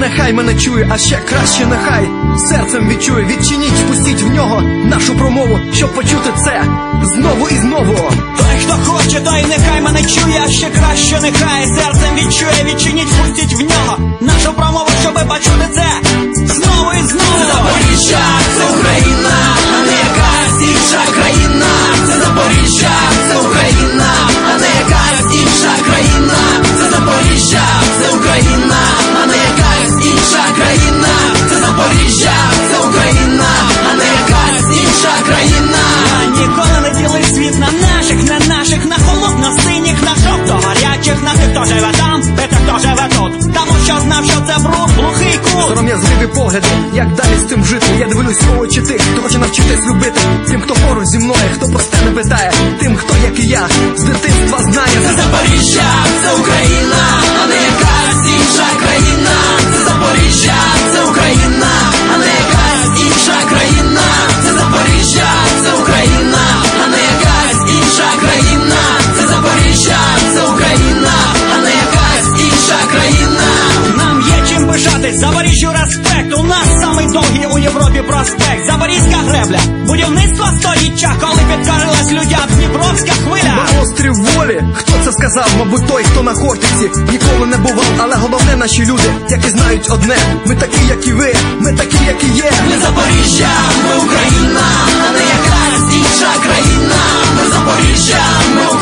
Нехай мене чує, а ще краще нехай серцем відчує. Відчиніть, впустіть в нього нашу промову, щоб почути це знову і знову. Той, хто хоче, той нехай мене чує, а ще краще нехай серцем відчує. Відчиніть, впустіть в нього нашу промову, щоб почути це знову і знову. Це Запоріжжя, це Україна, а не якась інша країна. Це Запоріжжя, це Україна, а не якась інша країна. Це Запоріжжя, це Україна, а не якась інша країна. Це Запоріжжя, це Україна, а не якась інша країна. Я ніколи не ділив світ на наших, не наших, на холодно-синіх, на жовто-гарячих, на тих, хто живе там, і тих, хто живе тут. Тому що знав, що це бруд, глухий кут. Сором'язливі погляди, як далі з цим жити. Я дивлюсь в очі тих, хто хоче навчитись любити. Тим, хто поруч зі мною, хто просте не питає. Тим, хто, як і я, з дитинства знає. Це Запоріжжя, це Україна, а не якась інша країна. Це Запоріжжя, це Україна, а не якась інша країна. Це Запоріжжя, це Україна, а не якась інша країна. Це Запоріжжя, це Україна, а не якась інша країна. Нам є чим пишатись, Запоріжжю респект. У нас самий довгий у Європі проспект. Запорізька гребля, будівництво століття, коли підкорилась людям Дніпровська хвиля. На острів волі, хто це сказав? Мабуть той, хто на Хортиці ніколи не бував. Але головне наші люди, які знають одне: ми такі, як і ви, ми такі, як і є. Ми Запоріжжя, ми Україна, а не якась інша країна. Ми Запоріжжя, ми Україна.